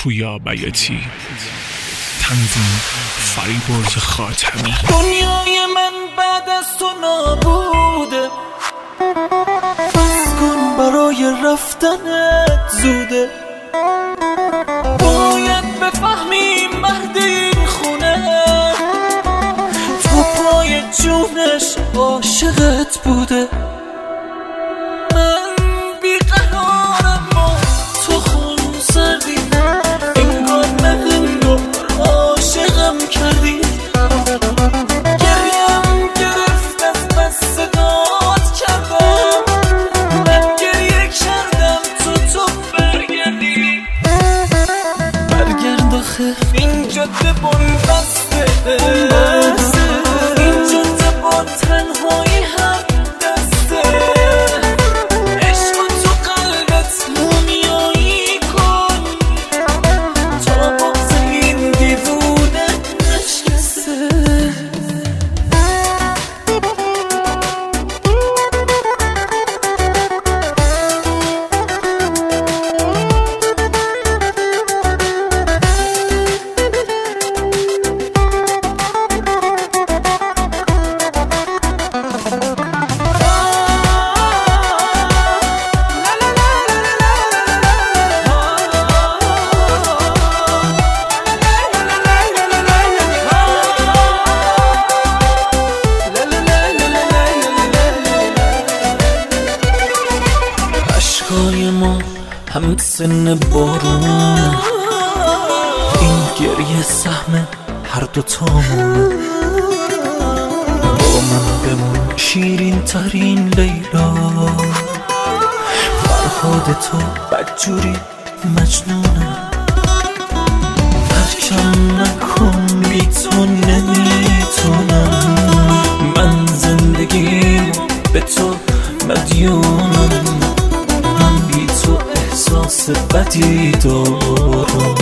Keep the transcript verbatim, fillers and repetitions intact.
پویا بیاتی، تنظیم فریبرز خاتمی. دنیای من بعد از تو نابوده، بس کن برای رفتنت زوده. باید بفهمی مرد این خونه تو پای جونش عاشقت بوده. من بیقرارم و تو خون سردی، انگار نه انگار عاشقم کردی. گریم گرفت از بس صدات کردم، من گریه کردم تو تو برگردی. برگرد آخه این جاده بنبسته، این جاده با تنهایی هم دسته. عشق تو قلبت مومیایی کن تا باز این دیوونه نشکسته. اشکای ما هم سن بارونه، این گریه سهم هر دوتامونه. با من بمون شیرین ترین لیلا، فرهاد تو بدجوری مجنونه. هرچم نکن بی تو نمیتونم، من زندگیم به تو مدیونم. من بی تو احساس بدی دارم.